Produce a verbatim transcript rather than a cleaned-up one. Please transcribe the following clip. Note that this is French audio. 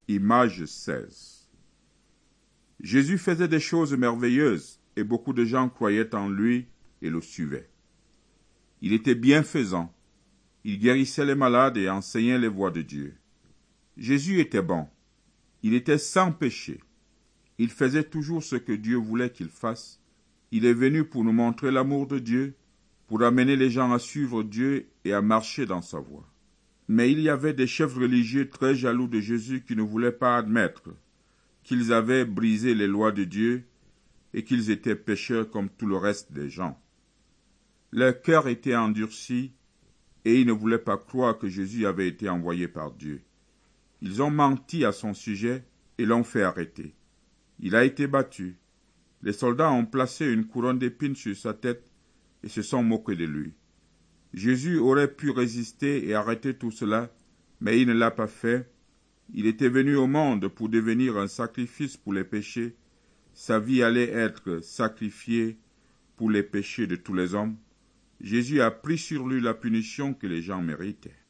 Image seize. Jésus faisait des choses merveilleuses et beaucoup de gens croyaient en lui et le suivaient. Il était bienfaisant, il guérissait les malades et enseignait les voies de Dieu. Jésus était bon, il était sans péché, il faisait toujours ce que Dieu voulait qu'il fasse. Il est venu pour nous montrer l'amour de Dieu, pour amener les gens à suivre Dieu et à marcher dans sa voie. Mais il y avait des chefs religieux très jaloux de Jésus qui ne voulaient pas admettre qu'ils avaient brisé les lois de Dieu et qu'ils étaient pécheurs comme tout le reste des gens. Leur cœur était endurci et ils ne voulaient pas croire que Jésus avait été envoyé par Dieu. Ils ont menti à son sujet et l'ont fait arrêter. Il a été battu. Les soldats ont placé une couronne d'épines sur sa tête et se sont moqués de lui. Jésus aurait pu résister et arrêter tout cela, mais il ne l'a pas fait. Il était venu au monde pour devenir un sacrifice pour les péchés. Sa vie allait être sacrifiée pour les péchés de tous les hommes. Jésus a pris sur lui la punition que les gens méritaient.